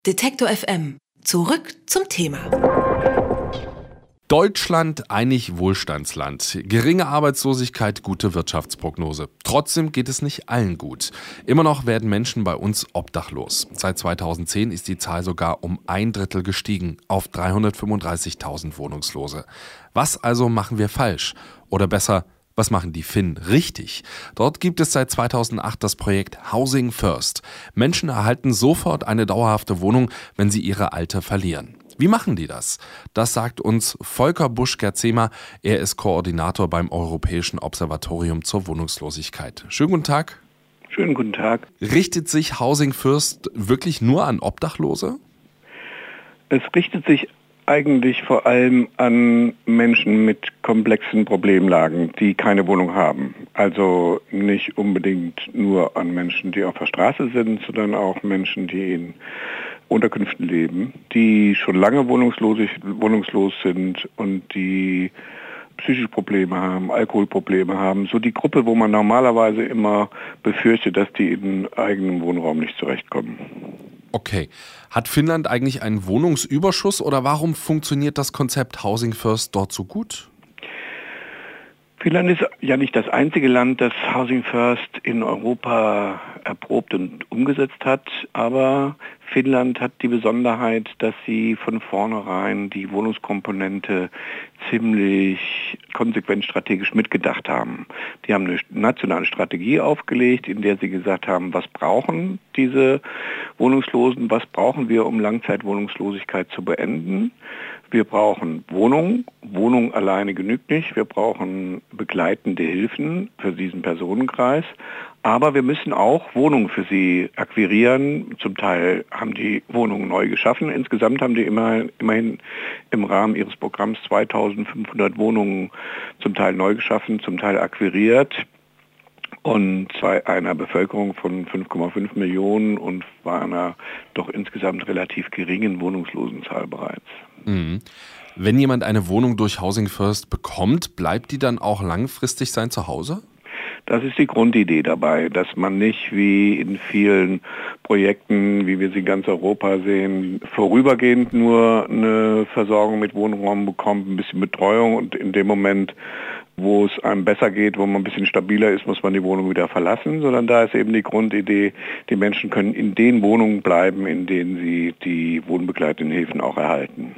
Detektor FM. Zurück zum Thema. Deutschland eigentlich Wohlstandsland. Geringe Arbeitslosigkeit, gute Wirtschaftsprognose. Trotzdem geht es nicht allen gut. Immer noch werden Menschen bei uns obdachlos. Seit 2010 ist die Zahl sogar um 1/3 gestiegen auf 335.000 Wohnungslose. Was also machen wir falsch? Oder besser, was machen die Finnen richtig? Dort gibt es seit 2008 das Projekt Housing First. Menschen erhalten sofort eine dauerhafte Wohnung, wenn sie ihre alte verlieren. Wie machen die das? Das sagt uns Volker Busch-Gerzema. Er ist Koordinator beim Europäischen Observatorium zur Wohnungslosigkeit. Schönen guten Tag. Schönen guten Tag. Richtet sich Housing First wirklich nur an Obdachlose? Es richtet sich eigentlich vor allem an Menschen mit komplexen Problemlagen, die keine Wohnung haben. Also nicht unbedingt nur an Menschen, die auf der Straße sind, sondern auch Menschen, die in Unterkünften leben, die schon lange wohnungslos sind und die psychische Probleme haben, Alkoholprobleme haben. So die Gruppe, wo man normalerweise immer befürchtet, dass die in eigenem Wohnraum nicht zurechtkommen. Okay. Hat Finnland eigentlich einen Wohnungsüberschuss oder warum funktioniert das Konzept Housing First dort so gut? Finnland ist ja nicht das einzige Land, das Housing First in Europa erprobt und umgesetzt hat, aber Finnland hat die Besonderheit, dass sie von vornherein die Wohnungskomponente ziemlich konsequent strategisch mitgedacht haben. Die haben eine nationale Strategie aufgelegt, in der sie gesagt haben, was brauchen diese Wohnungslosen, was brauchen wir, um Langzeitwohnungslosigkeit zu beenden. Wir brauchen Wohnung. Wohnung alleine genügt nicht. Wir brauchen begleitende Hilfen für diesen Personenkreis. Aber wir müssen auch Wohnungen für sie akquirieren. Zum Teil haben die Wohnungen neu geschaffen. Insgesamt haben die immerhin im Rahmen ihres Programms 2500 Wohnungen zum Teil neu geschaffen, zum Teil akquiriert. Und bei einer Bevölkerung von 5,5 Millionen und bei einer doch insgesamt relativ geringen Wohnungslosenzahl bereits. Mhm. Wenn jemand eine Wohnung durch Housing First bekommt, bleibt die dann auch langfristig sein Zuhause? Das ist die Grundidee dabei, dass man nicht wie in vielen Projekten, wie wir sie in ganz Europa sehen, vorübergehend nur eine Versorgung mit Wohnraum bekommt, ein bisschen Betreuung und in dem Moment, wo es einem besser geht, wo man ein bisschen stabiler ist, muss man die Wohnung wieder verlassen, sondern da ist eben die Grundidee, die Menschen können in den Wohnungen bleiben, in denen sie die wohnbegleitenden Hilfen auch erhalten.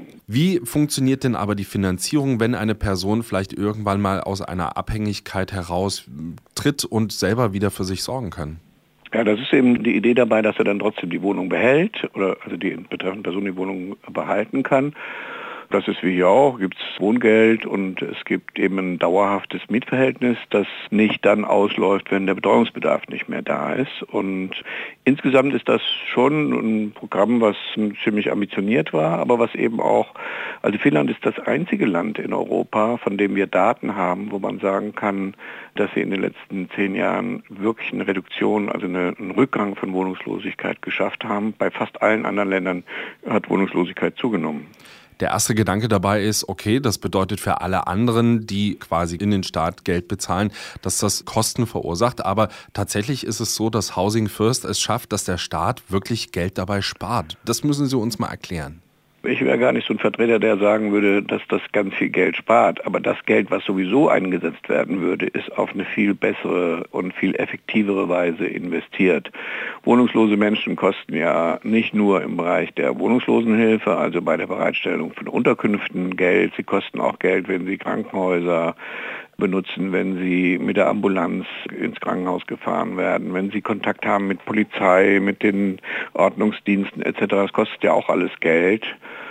Wie funktioniert denn aber die Finanzierung, wenn eine Person vielleicht irgendwann mal aus einer Abhängigkeit heraus tritt und selber wieder für sich sorgen kann? Ja, das ist eben die Idee dabei, dass er dann trotzdem die Wohnung behält oder also die betreffende Person die Wohnung behalten kann. Das ist wie hier auch, gibt es Wohngeld und es gibt eben ein dauerhaftes Mietverhältnis, das nicht dann ausläuft, wenn der Betreuungsbedarf nicht mehr da ist. Und insgesamt ist das schon ein Programm, was ziemlich ambitioniert war, aber was eben auch, also Finnland ist das einzige Land in Europa, von dem wir Daten haben, wo man sagen kann, dass sie in den letzten 10 Jahren wirklich eine Reduktion, also einen Rückgang von Wohnungslosigkeit geschafft haben. Bei fast allen anderen Ländern hat Wohnungslosigkeit zugenommen. Der erste Gedanke dabei ist, okay, das bedeutet für alle anderen, die quasi in den Staat Geld bezahlen, dass das Kosten verursacht. Aber tatsächlich ist es so, dass Housing First es schafft, dass der Staat wirklich Geld dabei spart. Das müssen Sie uns mal erklären. Ich wäre gar nicht so ein Vertreter, der sagen würde, dass das ganz viel Geld spart. Aber das Geld, was sowieso eingesetzt werden würde, ist auf eine viel bessere und viel effektivere Weise investiert. Wohnungslose Menschen kosten ja nicht nur im Bereich der Wohnungslosenhilfe, also bei der Bereitstellung von Unterkünften Geld. Sie kosten auch Geld, wenn sie Krankenhäuser benutzen, wenn sie mit der Ambulanz ins Krankenhaus gefahren werden, wenn sie Kontakt haben mit Polizei, mit den Ordnungsdiensten etc. Das kostet ja auch alles Geld.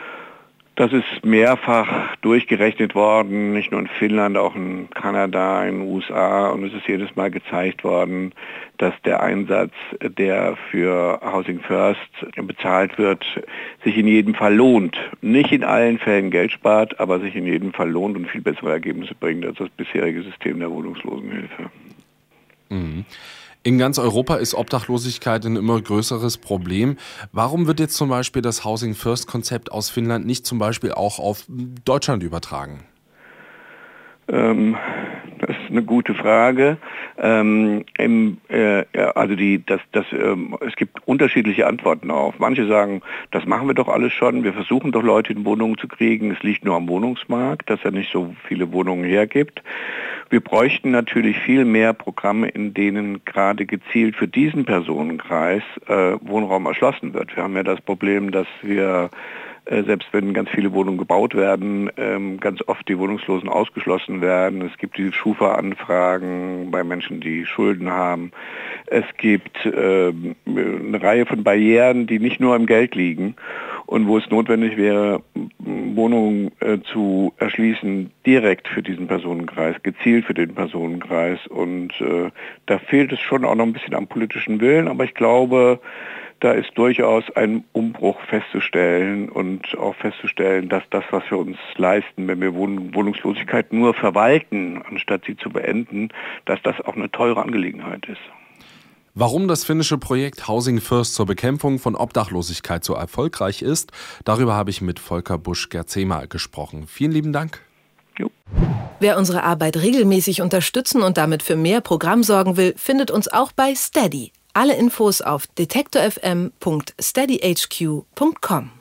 Das ist mehrfach durchgerechnet worden, nicht nur in Finnland, auch in Kanada, in den USA. Und es ist jedes Mal gezeigt worden, dass der Einsatz, der für Housing First bezahlt wird, sich in jedem Fall lohnt. Nicht in allen Fällen Geld spart, aber sich in jedem Fall lohnt und viel bessere Ergebnisse bringt als das bisherige System der Wohnungslosenhilfe. Mhm. In ganz Europa ist Obdachlosigkeit ein immer größeres Problem. Warum wird jetzt zum Beispiel das Housing First Konzept aus Finnland nicht zum Beispiel auch auf Deutschland übertragen? Das eine gute Frage. Es gibt unterschiedliche Antworten auf. Manche sagen, das machen wir doch alles schon, wir versuchen doch Leute in Wohnungen zu kriegen, es liegt nur am Wohnungsmarkt, dass er nicht so viele Wohnungen hergibt. Wir bräuchten natürlich viel mehr Programme, in denen gerade gezielt für diesen Personenkreis Wohnraum erschlossen wird. Wir haben ja das Problem, dass wir selbst wenn ganz viele Wohnungen gebaut werden, ganz oft die Wohnungslosen ausgeschlossen werden. Es gibt die Schufa-Anfragen bei Menschen, die Schulden haben. Es gibt eine Reihe von Barrieren, die nicht nur im Geld liegen und wo es notwendig wäre, Wohnungen zu erschließen, direkt für diesen Personenkreis, gezielt für den Personenkreis. Und da fehlt es schon auch noch ein bisschen am politischen Willen, aber ich glaube, da ist durchaus ein Umbruch festzustellen und auch festzustellen, dass das, was wir uns leisten, wenn wir Wohnungslosigkeit nur verwalten, anstatt sie zu beenden, dass das auch eine teure Angelegenheit ist. Warum das finnische Projekt Housing First zur Bekämpfung von Obdachlosigkeit so erfolgreich ist, darüber habe ich mit Volker Busch-Gerzema gesprochen. Vielen lieben Dank. Jo. Wer unsere Arbeit regelmäßig unterstützen und damit für mehr Programm sorgen will, findet uns auch bei Steady. Alle Infos auf detektor.fm.steadyhq.com.